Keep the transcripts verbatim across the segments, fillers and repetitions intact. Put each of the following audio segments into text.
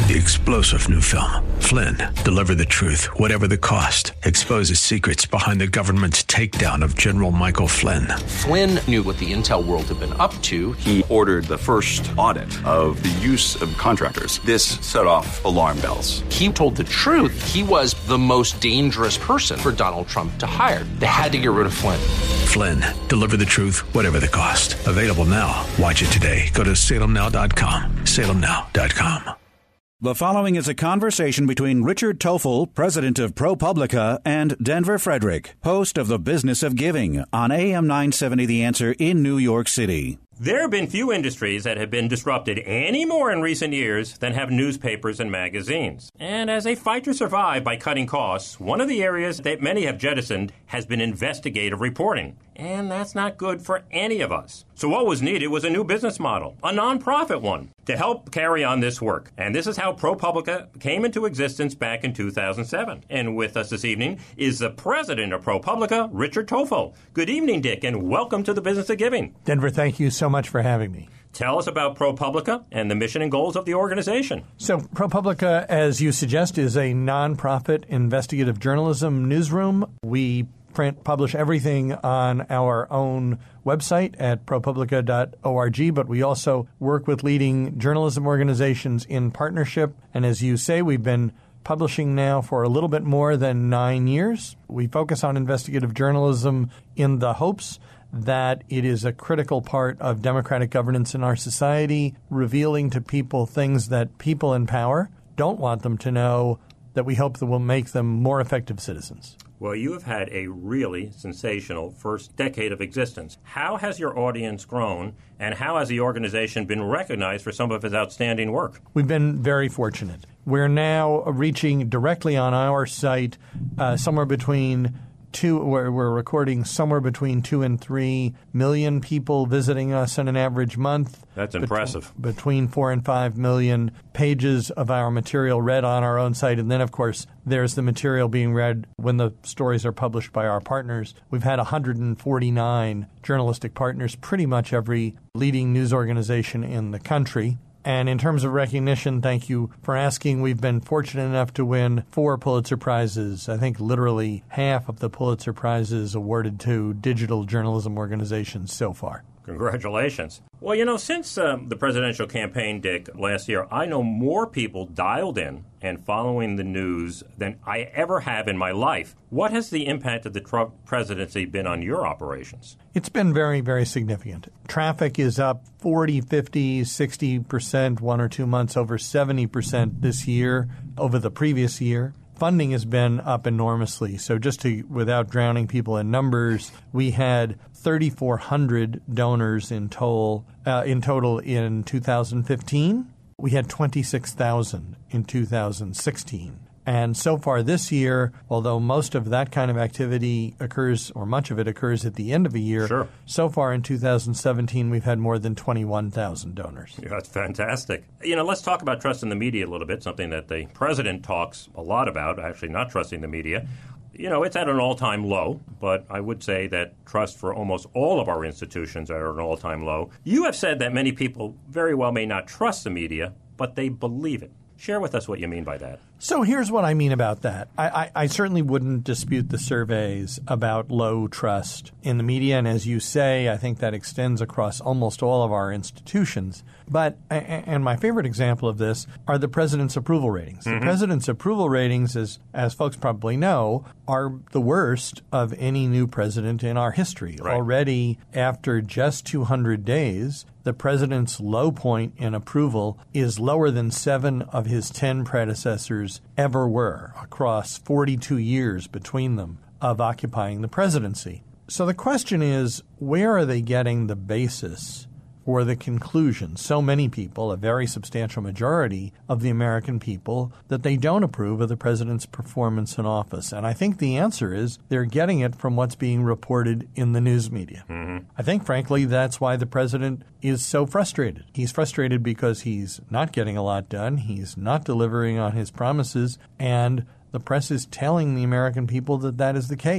The explosive new film, Flynn, deliver the truth, whatever the cost, exposes secrets behind the government's takedown of General Michael Flynn. Flynn knew what the intel world had been up to. He ordered the first audit of the use of contractors. This set off alarm bells. He told the truth. He was the most dangerous person for Donald Trump to hire. They had to get rid of Flynn. Flynn, deliver the truth, whatever the cost. Available now. Watch it today. Go to salem now dot com. salem now dot com. The following is a conversation between Richard Toffel, president of ProPublica, and Denver Frederick, host of The Business of Giving on A M nine seventy The Answer in New York City. There have been few industries that have been disrupted any more in recent years than have newspapers and magazines. And as they fight to survive by cutting costs, one of the areas that many have jettisoned has been investigative reporting. And that's not good for any of us. So what was needed was a new business model, a nonprofit one, to help carry on this work. And this is how ProPublica came into existence back in two thousand seven. And with us this evening is the president of ProPublica, Richard Toffel. Good evening, Dick, and welcome to the Business of Giving. Denver, thank you so much for having me. Tell us about ProPublica and the mission and goals of the organization. So ProPublica, as you suggest, is a nonprofit investigative journalism newsroom. We print, publish everything on our own website at pro publica dot org, but we also work with leading journalism organizations in partnership. And as you say, we've been publishing now for a little bit more than nine years. We focus on investigative journalism in the hopes that it is a critical part of democratic governance in our society, revealing to people things that people in power don't want them to know, that we hope that will make them more effective citizens. Well, you have had a really sensational first decade of existence. How has your audience grown, and how has the organization been recognized for some of its outstanding work? We've been very fortunate. We're now reaching directly on our site uh, somewhere between two, we're, we're recording somewhere between two and three million people visiting us in an average month. That's impressive. Bet- between four and five million pages of our material read on our own site. And then, of course, there's the material being read when the stories are published by our partners. We've had one hundred forty-nine journalistic partners, pretty much every leading news organization in the country. And in terms of recognition, thank you for asking. We've been fortunate enough to win four Pulitzer Prizes. I think literally half of the Pulitzer Prizes awarded to digital journalism organizations so far. Congratulations. Well, you know, since uh, the presidential campaign, Dick, last year, I know more people dialed in and following the news than I ever have in my life. What has the impact of the Trump presidency been on your operations? It's been very, very significant. Traffic is up forty, fifty, sixty percent, one or two months, over seventy percent this year over the previous year. Funding has been up enormously. So just to, without drowning people in numbers, we had three thousand four hundred donors in total, uh, in total in two thousand fifteen. We had twenty-six thousand in two thousand sixteen. And so far this year, although most of that kind of activity occurs, or much of it occurs at the end of a year, sure. So far in two thousand seventeen, we've had more than twenty-one thousand donors. Yeah, that's fantastic. You know, let's talk about trust in the media a little bit, something that the president talks a lot about, actually not trusting the media. You know, it's at an all-time low, but I would say that trust for almost all of our institutions are at an all-time low. You have said that many people very well may not trust the media, but they believe it. Share with us what you mean by that. So here's what I mean about that. I, I, I certainly wouldn't dispute the surveys about low trust in the media. And as you say, I think that extends across almost all of our institutions. But, and my favorite example of this are the president's approval ratings. Mm-hmm. The president's approval ratings, as, as folks probably know, are the worst of any new president in our history. Right. Already, after just two hundred days, the president's low point in approval is lower than seven of his ten predecessors ever were across forty-two years between them of occupying the presidency. So the question is, where are they getting the basis for the conclusion, so many people, a very substantial majority of the American people, that they don't approve of the president's performance in office? And I think the answer is they're getting it from what's being reported in the news media. Mm-hmm. I think, frankly, that's why the president is so frustrated. He's frustrated because he's not getting a lot done, he's not delivering on his promises, and the press is telling the American people that that is the case.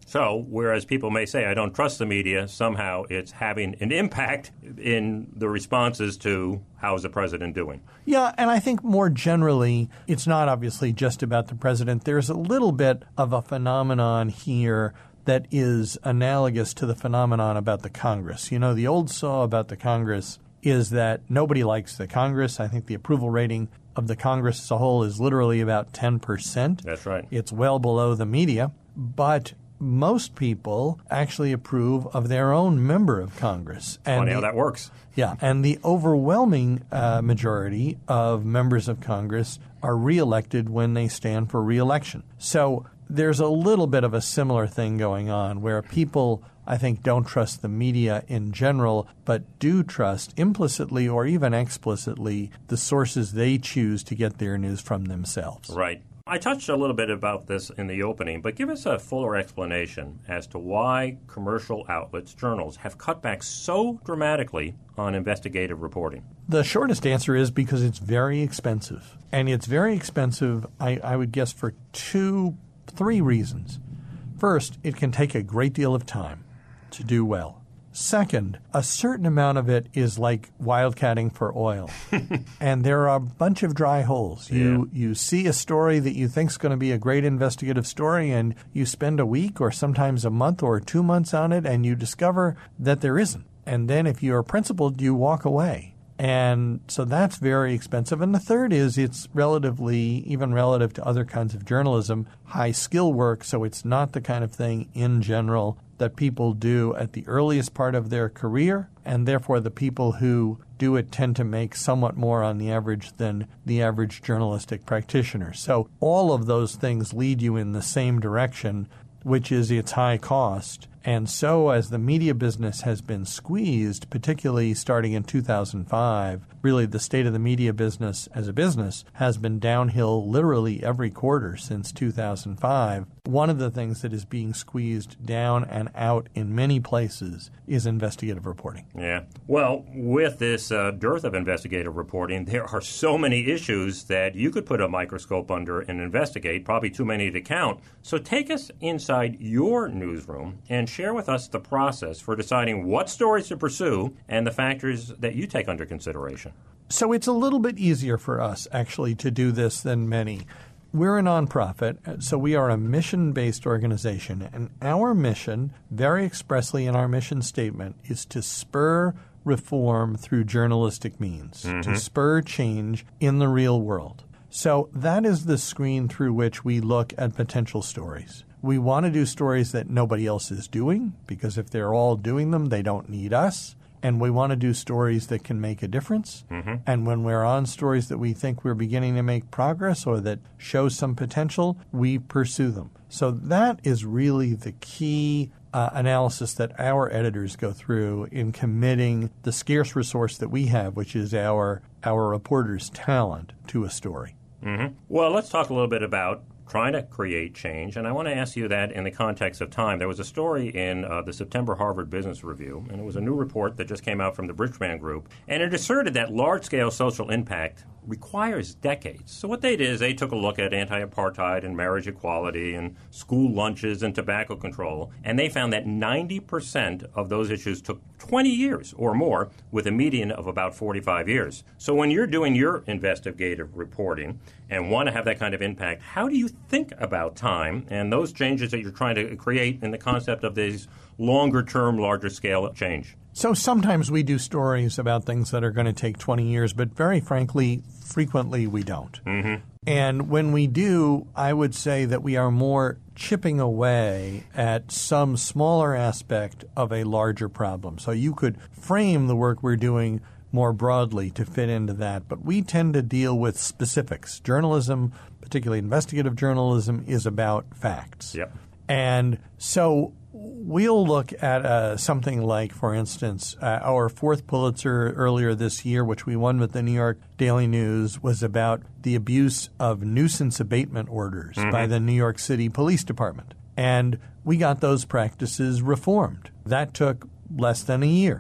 So, whereas people may say, I don't trust the media, somehow it's having an impact in the responses to how is the president doing. Yeah, and I think more generally, it's not obviously just about the president. There's a little bit of a phenomenon here that is analogous to the phenomenon about the Congress. You know, the old saw about the Congress is that nobody likes the Congress. I think the approval rating of the Congress as a whole is literally about ten percent. That's right. It's well below the media, but most people actually approve of their own member of Congress. And funny the, how that works. Yeah, and the overwhelming uh, majority of members of Congress are reelected when they stand for reelection. So there's a little bit of a similar thing going on where people, I think, don't trust the media in general, but do trust implicitly or even explicitly the sources they choose to get their news from themselves. Right. I touched a little bit about this in the opening, but give us a fuller explanation as to why commercial outlets, journals, have cut back so dramatically on investigative reporting. The shortest answer is because it's very expensive. And it's very expensive, I, I would guess, for two, three reasons. First, it can take a great deal of time to do well. Second, a certain amount of it is like wildcatting for oil. And there are a bunch of dry holes. You yeah. you see a story that you think is going to be a great investigative story, and you spend a week or sometimes a month or two months on it, and you discover that there isn't. And then if you're principled, you walk away. And so that's very expensive. And the third is it's relatively, even relative to other kinds of journalism, high skill work. So it's not the kind of thing in general that people do at the earliest part of their career. And therefore, the people who do it tend to make somewhat more on the average than the average journalistic practitioner. So all of those things lead you in the same direction, which is its high cost. And so as the media business has been squeezed, particularly starting in two thousand five, really the state of the media business as a business has been downhill literally every quarter since two thousand five. One of the things that is being squeezed down and out in many places is investigative reporting. Yeah. Well, with this uh, dearth of investigative reporting, there are so many issues that you could put a microscope under and investigate, probably too many to count. So take us inside your newsroom and share with us the process for deciding what stories to pursue and the factors that you take under consideration. So it's a little bit easier for us, actually, to do this than many. We're a nonprofit, so we are a mission-based organization, and our mission, very expressly in our mission statement, is to spur reform through journalistic means, mm-hmm. to spur change in the real world. So that is the screen through which we look at potential stories. We want to do stories that nobody else is doing, because if they're all doing them, they don't need us. And we want to do stories that can make a difference. Mm-hmm. And when we're on stories that we think we're beginning to make progress or that show some potential, we pursue them. So that is really the key uh, analysis that our editors go through in committing the scarce resource that we have, which is our, our reporters' talent, to a story. Mm-hmm. Well, let's talk a little bit about trying to create change, and I want to ask you that in the context of time. There was a story in uh, the September Harvard Business Review, and it was a new report that just came out from the Bridgman Group, and it asserted that large-scale social impact requires decades. So what they did is they took a look at anti-apartheid and marriage equality and school lunches and tobacco control, and they found that ninety percent of those issues took twenty years or more, with a median of about forty-five years. So when you're doing your investigative reporting and want to have that kind of impact, how do you think about time and those changes that you're trying to create in the concept of these longer-term, larger-scale change? So sometimes we do stories about things that are going to take twenty years, but very frankly, frequently we don't. Mm-hmm. And when we do, I would say that we are more chipping away at some smaller aspect of a larger problem. So you could frame the work we're doing more broadly to fit into that, but we tend to deal with specifics. Journalism, particularly investigative journalism, is about facts. Yep. And so we'll look at uh, something like, for instance, uh, our fourth Pulitzer earlier this year, which we won with the New York Daily News, was about the abuse of nuisance abatement orders mm-hmm. by the New York City Police Department. And we got those practices reformed. That took less than a year.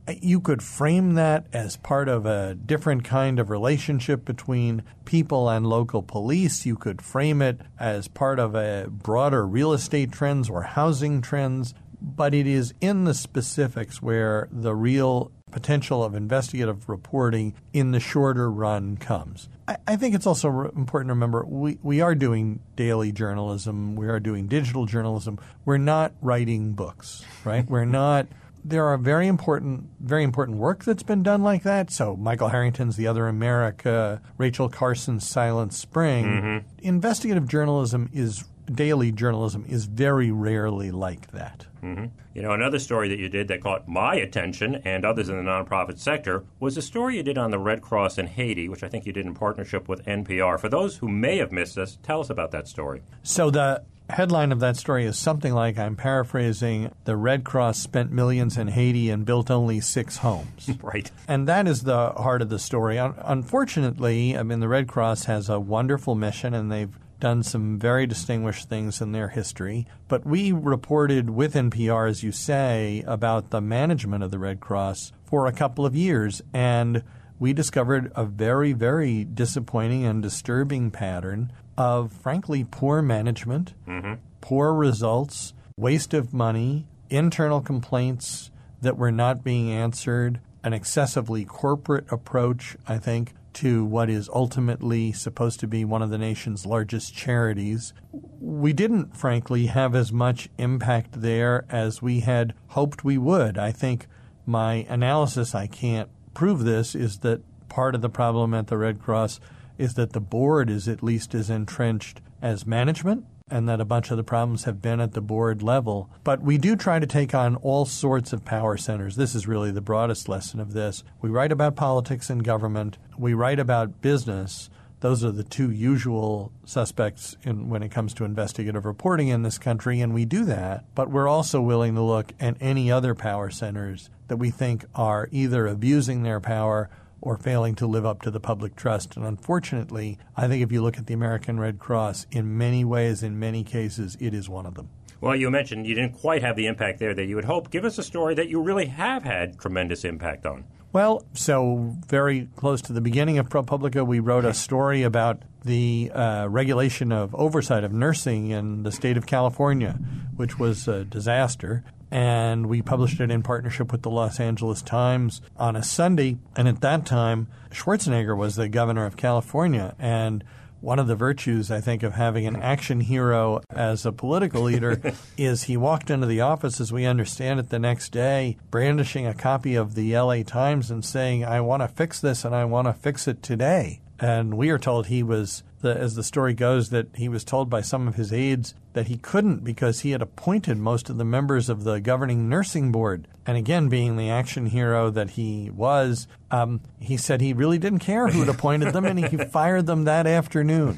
You could frame that as part of a different kind of relationship between people and local police. You could frame it as part of a broader real estate trends or housing trends. But it is in the specifics where the real potential of investigative reporting in the shorter run comes. I, I think it's also re- important to remember we, we are doing daily journalism. We are doing digital journalism. We're not writing books, right? We're not – there are very important very important work that's been done like that. So Michael Harrington's The Other America, Rachel Carson's Silent Spring. Mm-hmm. Investigative journalism is – daily journalism is very rarely like that. Mm-hmm. You know, another story that you did that caught my attention and others in the nonprofit sector was a story you did on the Red Cross in Haiti, which I think you did in partnership with N P R. For those who may have missed this, tell us about that story. So the headline of that story is something like, I'm paraphrasing, the Red Cross spent millions in Haiti and built only six homes. Right. And that is the heart of the story. Un- unfortunately, I mean, the Red Cross has a wonderful mission, and they've done some very distinguished things in their history. But we reported with N P R, as you say, about the management of the Red Cross for a couple of years. And we discovered a very, very disappointing and disturbing pattern of, frankly, poor management, mm-hmm. poor results, waste of money, internal complaints that were not being answered, an excessively corporate approach, I think, to what is ultimately supposed to be one of the nation's largest charities. We didn't, frankly, have as much impact there as we had hoped we would. I think my analysis, I can't prove this, is that part of the problem at the Red Cross is that the board is at least as entrenched as management, and that a bunch of the problems have been at the board level. But we do try to take on all sorts of power centers. This is really the broadest lesson of this. We write about politics and government. We write about business. Those are the two usual suspects in, when it comes to investigative reporting in this country, and we do that. But we're also willing to look at any other power centers that we think are either abusing their power or failing to live up to the public trust. And unfortunately, I think if you look at the American Red Cross, in many ways, in many cases, it is one of them. Well, you mentioned you didn't quite have the impact there that you would hope. Give us a story that you really have had tremendous impact on. Well, so very close to the beginning of ProPublica, we wrote a story about the uh, regulation of oversight of nursing in the state of California, which was a disaster. And we published it in partnership with the Los Angeles Times on a Sunday. And at that time, Schwarzenegger was the governor of California. And one of the virtues, I think, of having an action hero as a political leader is he walked into the office, as we understand it, the next day, brandishing a copy of the L A Times and saying, I want to fix this and I want to fix it today. And we are told he was, the, as the story goes, that he was told by some of his aides that he couldn't because he had appointed most of the members of the governing nursing board. And again, being the action hero that he was, um, he said he really didn't care who had appointed them, and he fired them that afternoon.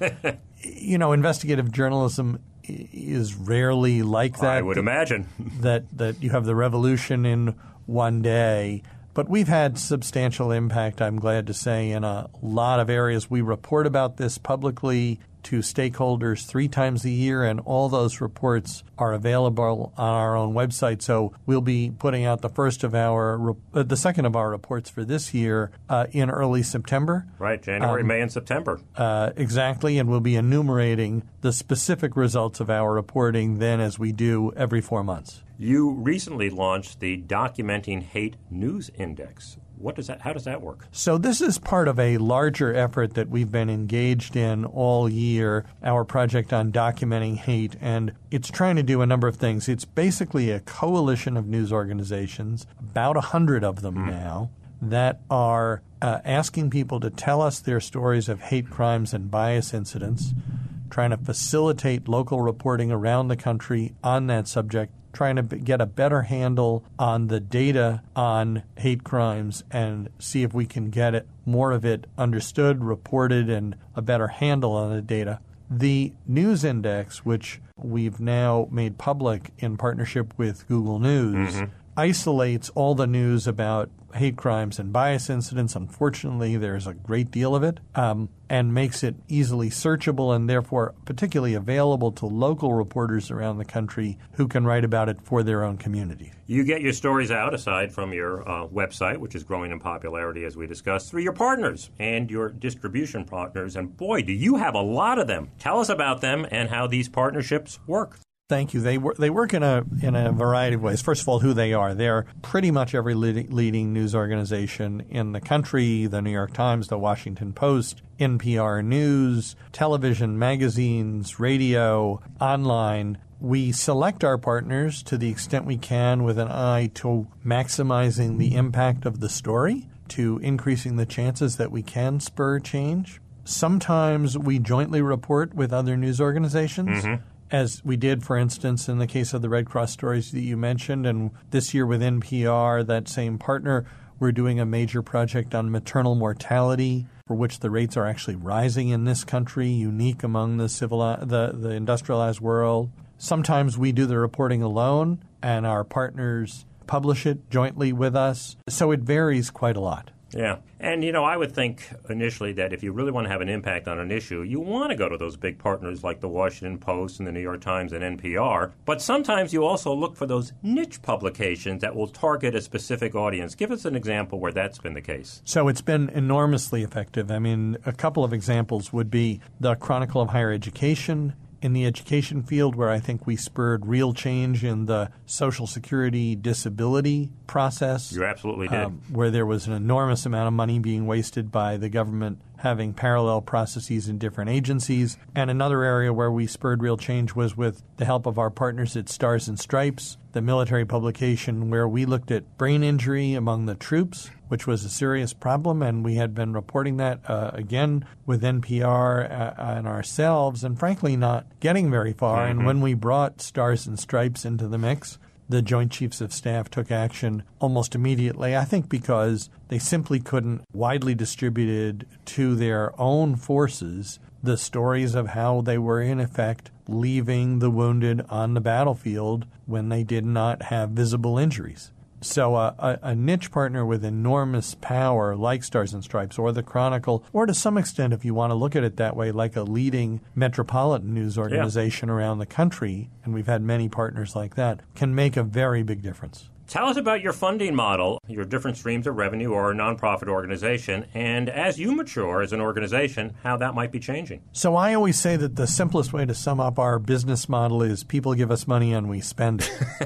You know, investigative journalism is rarely like that. I would imagine. that, that you have the revolution in one day. But we've had substantial impact, I'm glad to say, in a lot of areas. We report about this publicly to stakeholders three times a year, and all those reports are available on our own website. So we'll be putting out the first of our, uh, the second of our reports for this year uh, in early September. Right, January, um, May, and September. Uh, exactly, and we'll be enumerating the specific results of our reporting then as we do every four months. You recently launched the Documenting Hate News Index. What does that? How does that work? So this is part of a larger effort that we've been engaged in all year, our project on documenting hate, and it's trying to do a number of things. It's basically a coalition of news organizations, about a hundred of them mm. now, that are uh, asking people to tell us their stories of hate crimes and bias incidents, trying to facilitate local reporting around the country on that subject, trying to get a better handle on the data on hate crimes and see if we can get it, more of it understood, reported, and a better handle on the data. The News Index, which we've now made public in partnership with Google News, mm-hmm. isolates all the news about hate crimes and bias incidents. Unfortunately, there's a great deal of it, um, and makes it easily searchable and therefore particularly available to local reporters around the country who can write about it for their own community. You get your stories out, aside from your uh, website, which is growing in popularity, as we discussed, through your partners and your distribution partners. And boy, do you have a lot of them. Tell us about them and how these partnerships work. Thank you. They work. They work in a in a variety of ways. First of all, who they are. They're pretty much every leading, leading news organization in the country: the New York Times, the Washington Post, N P R News, television, magazines, radio, online. We select our partners to the extent we can with an eye to maximizing the impact of the story, to increasing the chances that we can spur change. Sometimes we jointly report with other news organizations. Mm-hmm. As we did, for instance, in the case of the Red Cross stories that you mentioned, and this year with N P R, that same partner, we're doing a major project on maternal mortality, for which the rates are actually rising in this country, unique among the civil, the, the industrialized world. Sometimes we do the reporting alone, and our partners publish it jointly with us. So it varies quite a lot. Yeah. And, you know, I would think initially that if you really want to have an impact on an issue, you want to go to those big partners like the Washington Post and the New York Times and N P R. But sometimes you also look for those niche publications that will target a specific audience. Give us an example where that's been the case. So it's been enormously effective. I mean, a couple of examples would be the Chronicle of Higher Education, in the education field, where I think we spurred real change in the Social Security disability process. You absolutely did. Um, where there was an enormous amount of money being wasted by the government having parallel processes in different agencies. And another area where we spurred real change was with the help of our partners at Stars and Stripes, the military publication where we looked at brain injury among the troops, which was a serious problem, and we had been reporting that uh, again with N P R uh, and ourselves, and frankly not getting very far. Mm-hmm. And when we brought Stars and Stripes into the mix, the Joint Chiefs of Staff took action almost immediately, I think because they simply couldn't widely distributed to their own forces the stories of how they were, in effect, leaving the wounded on the battlefield when they did not have visible injuries. So uh, a, a niche partner with enormous power like Stars and Stripes or the Chronicle, or to some extent, if you want to look at it that way, like a leading metropolitan news organization yeah. around the country, and we've had many partners like that, can make a very big difference. Tell us about your funding model, your different streams of revenue or a nonprofit organization, and as you mature as an organization, how that might be changing. So I always say that the simplest way to sum up our business model is people give us money and we spend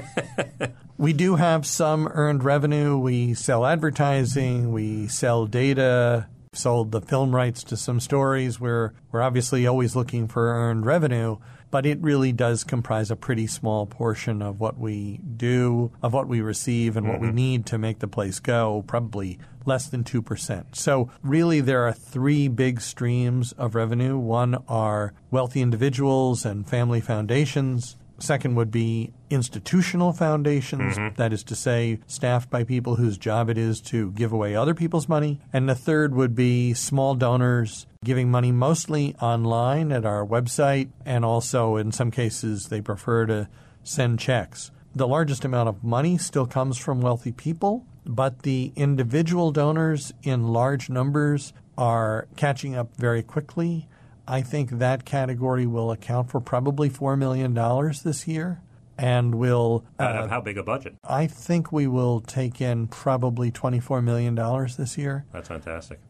it. We do have some earned revenue. We sell advertising. We sell data. Sold the film rights to some stories. We're, we're obviously always looking for earned revenue, but it really does comprise a pretty small portion of what we do, of what we receive, and mm-hmm. what we need to make the place go, probably less than two percent. So really there are three big streams of revenue. One are wealthy individuals and family foundations. Second would be institutional foundations, mm-hmm. that is to say, staffed by people whose job it is to give away other people's money. And the third would be small donors giving money mostly online at our website, and also in some cases they prefer to send checks. The largest amount of money still comes from wealthy people, but the individual donors in large numbers are catching up very quickly. I think that category will account for probably four million dollars this year, and will... Uh, Out of how big a budget? I think we will take in probably twenty-four million dollars this year. That's fantastic.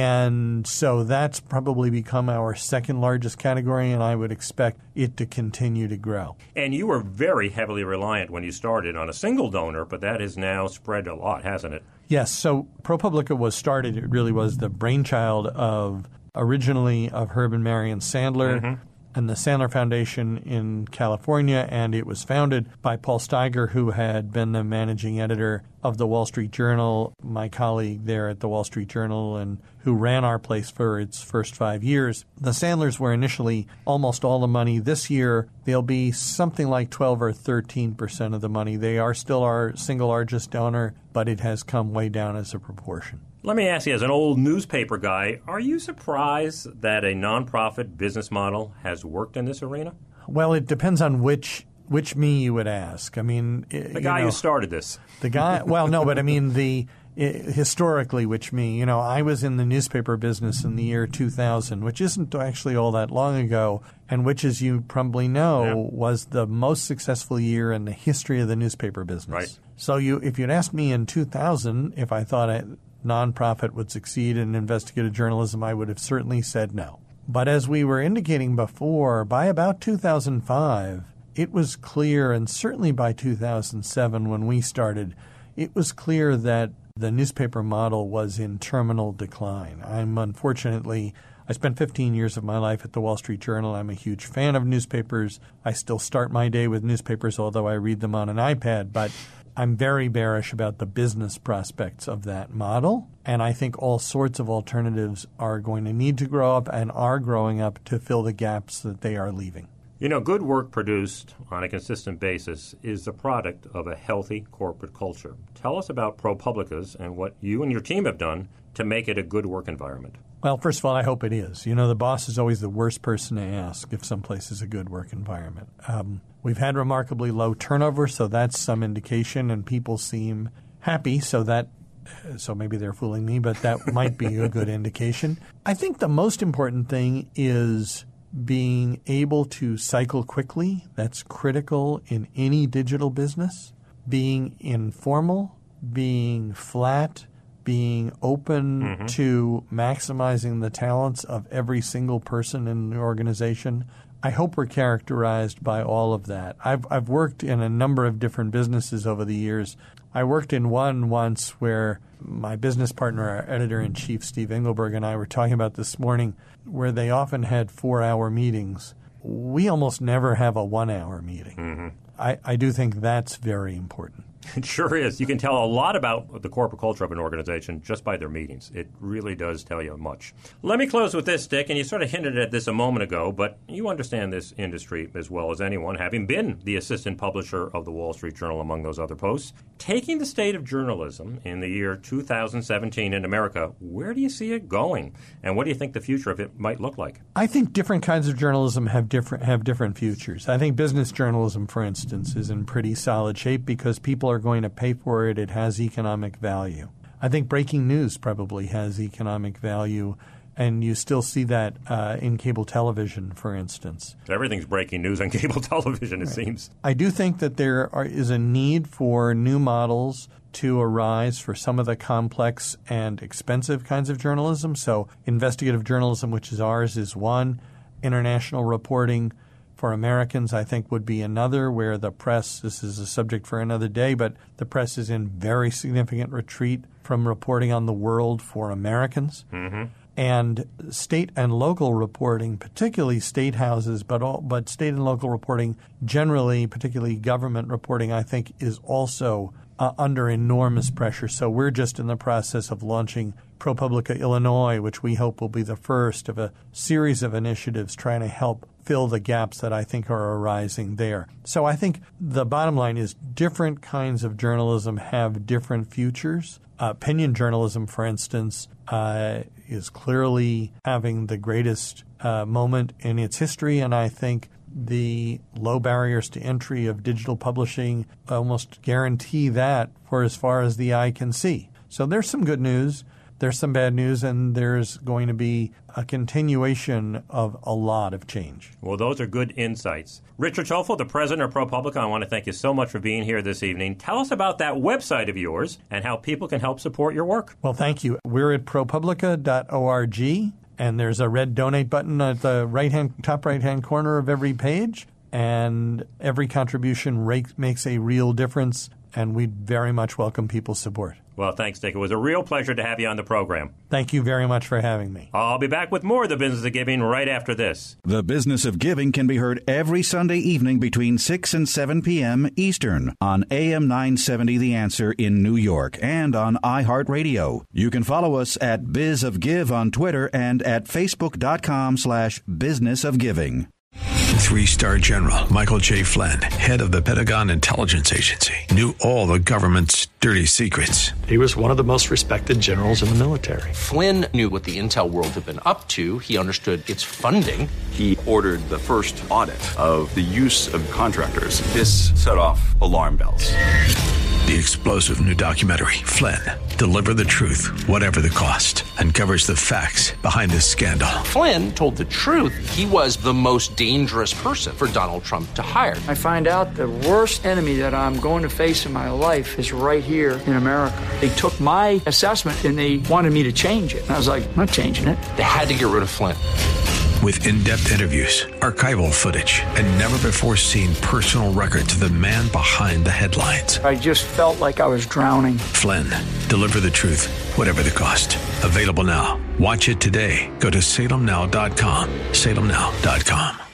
And so that's probably become our second largest category, and I would expect it to continue to grow. And you were very heavily reliant when you started on a single donor, but that has now spread a lot, hasn't it? Yes. So ProPublica was started, it really was the brainchild of... originally of Herb and Marion Sandler mm-hmm. and the Sandler Foundation in California, and it was founded by Paul Steiger, who had been the managing editor of the Wall Street Journal, my colleague there at the Wall Street Journal, and who ran our place for its first five years. The Sandlers were initially almost all the money. This year, they'll be something like twelve or thirteen percent of the money. They are still our single largest donor, but it has come way down as a proportion. Let me ask you, as an old newspaper guy, are you surprised that a nonprofit business model has worked in this arena? Well, it depends on which which me you would ask. I mean, the guy you know, who started this. The guy. Well, no, but I mean the historically, which me, you know, I was in the newspaper business in the year two thousand, which isn't actually all that long ago, and which, as you probably know, yeah. was the most successful year in the history of the newspaper business. Right. So you, if you'd asked me in two thousand if I thought a nonprofit would succeed in investigative journalism, I would have certainly said no. But as we were indicating before, by about two thousand five, it was clear, and certainly by two thousand seven when we started, it was clear that the newspaper model was in terminal decline. I'm unfortunately, I spent fifteen years of my life at the Wall Street Journal. I'm a huge fan of newspapers. I still start my day with newspapers, although I read them on an iPad. But I'm very bearish about the business prospects of that model. And I think all sorts of alternatives are going to need to grow up and are growing up to fill the gaps that they are leaving. You know, good work produced on a consistent basis is the product of a healthy corporate culture. Tell us about ProPublica's and what you and your team have done to make it a good work environment. Well, first of all, I hope it is. You know, the boss is always the worst person to ask if someplace is a good work environment. Um, we've had remarkably low turnover, so that's some indication, and people seem happy, so that so maybe they're fooling me, but that might be a good indication. I think the most important thing is being able to cycle quickly. That's critical in any digital business. Being informal, being flat, being open mm-hmm. to maximizing the talents of every single person in the organization. I hope we're characterized by all of that. I've I've worked in a number of different businesses over the years. I worked in one once where my business partner, our editor-in-chief, Steve Engelberg, and I were talking about this morning, where they often had four-hour meetings. We almost never have a one-hour meeting. Mm-hmm. I, I do think that's very important. It sure is. You can tell a lot about the corporate culture of an organization just by their meetings. It really does tell you much. Let me close with this, Dick, and you sort of hinted at this a moment ago, but you understand this industry as well as anyone, having been the assistant publisher of the Wall Street Journal among those other posts. Taking the state of journalism in the year two thousand seventeen in America, where do you see it going? And what do you think the future of it might look like? I think different kinds of journalism have different have different futures. I think business journalism, for instance, is in pretty solid shape because people are going to pay for it. It has economic value. I think breaking news probably has economic value, and you still see that uh, in cable television, for instance. Everything's breaking news on cable television, it right. seems. I do think that there are, is a need for new models to arise for some of the complex and expensive kinds of journalism. So investigative journalism, which is ours, is one. International reporting for Americans, I think, would be another, where the press, this is a subject for another day, but the press is in very significant retreat from reporting on the world for Americans. Mm-hmm. And state and local reporting, particularly state houses, but all, but state and local reporting generally, particularly government reporting, I think is also uh, under enormous pressure. So we're just in the process of launching ProPublica Illinois, which we hope will be the first of a series of initiatives trying to help fill the gaps that I think are arising there. So I think the bottom line is different kinds of journalism have different futures. Uh, opinion journalism, for instance, uh, is clearly having the greatest uh, moment in its history, and I think the low barriers to entry of digital publishing almost guarantee that for as far as the eye can see. So there's some good news. There's some bad news, and there's going to be a continuation of a lot of change. Well, those are good insights. Richard Toffel, the president of ProPublica, I want to thank you so much for being here this evening. Tell us about that website of yours and how people can help support your work. Well, thank you. We're at ProPublica dot org, and there's a red donate button at the right-hand, top right-hand corner of every page, and every contribution rate makes a real difference, and we very much welcome people's support. Well, thanks, Dick. It was a real pleasure to have you on the program. Thank you very much for having me. I'll be back with more of The Business of Giving right after this. The Business of Giving can be heard every Sunday evening between six and seven p.m. Eastern on A M nine seventy The Answer in New York and on iHeartRadio. You can follow us at Biz of Give on Twitter and at facebook.com slash business of giving. Three-star General Michael J. Flynn, head of the Pentagon Intelligence Agency, knew all the government's dirty secrets. He was one of the most respected generals in the military. Flynn knew what the intel world had been up to. He understood its funding. He ordered the first audit of the use of contractors. This set off alarm bells. The explosive new documentary, Flynn, Deliver the truth, whatever the cost. Uncovers the facts behind the scandal. Flynn told the truth. He was the most dangerous person for Donald Trump to hire. I find out the worst enemy that I'm going to face in my life is right here in America. They took my assessment and they wanted me to change it. And I was like, I'm not changing it. They had to get rid of Flynn. With in-depth interviews, archival footage, and never-before-seen personal records of the man behind the headlines. I just felt like I was drowning. Flynn, deliver the truth, whatever the cost. Available now. Watch it today. Go to salem now dot com. salem now dot com.